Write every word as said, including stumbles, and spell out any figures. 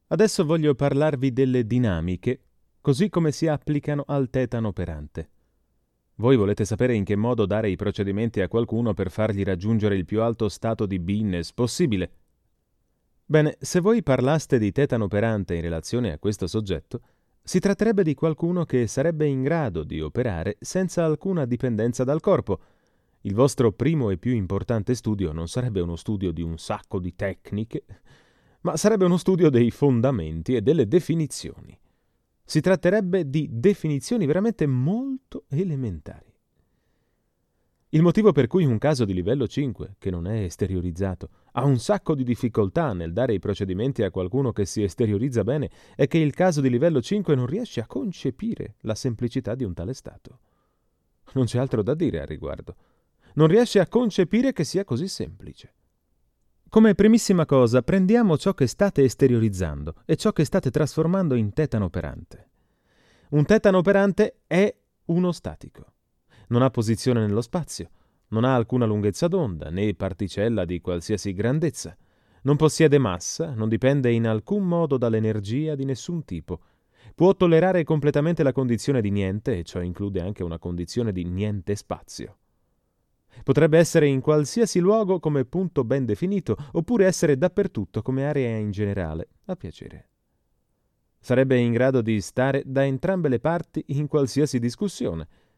Adesso voglio parlarvi delle dinamiche, così come si applicano al tetano operante. Voi volete sapere in che modo dare i procedimenti a qualcuno per fargli raggiungere il più alto stato di beingness possibile? Bene, se voi parlaste di tetano operante in relazione a questo soggetto, si tratterebbe di qualcuno che sarebbe in grado di operare senza alcuna dipendenza dal corpo. Il vostro primo e più importante studio non sarebbe uno studio di un sacco di tecniche, ma sarebbe uno studio dei fondamenti e delle definizioni. Si tratterebbe di definizioni veramente molto elementari. Il motivo per cui un caso di livello cinque, che non è esteriorizzato, ha un sacco di difficoltà nel dare i procedimenti a qualcuno che si esteriorizza bene è che il caso di livello cinque non riesce a concepire la semplicità di un tale stato. Non c'è altro da dire al riguardo. Non riesce a concepire che sia così semplice. Come primissima cosa, prendiamo ciò che state esteriorizzando e ciò che state trasformando in tetano operante. Un tetano operante è uno statico. Non ha posizione nello spazio, non ha alcuna lunghezza d'onda, né particella di qualsiasi grandezza. Non possiede massa, non dipende in alcun modo dall'energia di nessun tipo. Può tollerare completamente la condizione di niente, e ciò include anche una condizione di niente spazio. Potrebbe essere in qualsiasi luogo come punto ben definito, oppure essere dappertutto come area in generale, a piacere. Sarebbe in grado di stare da entrambe le parti in qualsiasi discussione.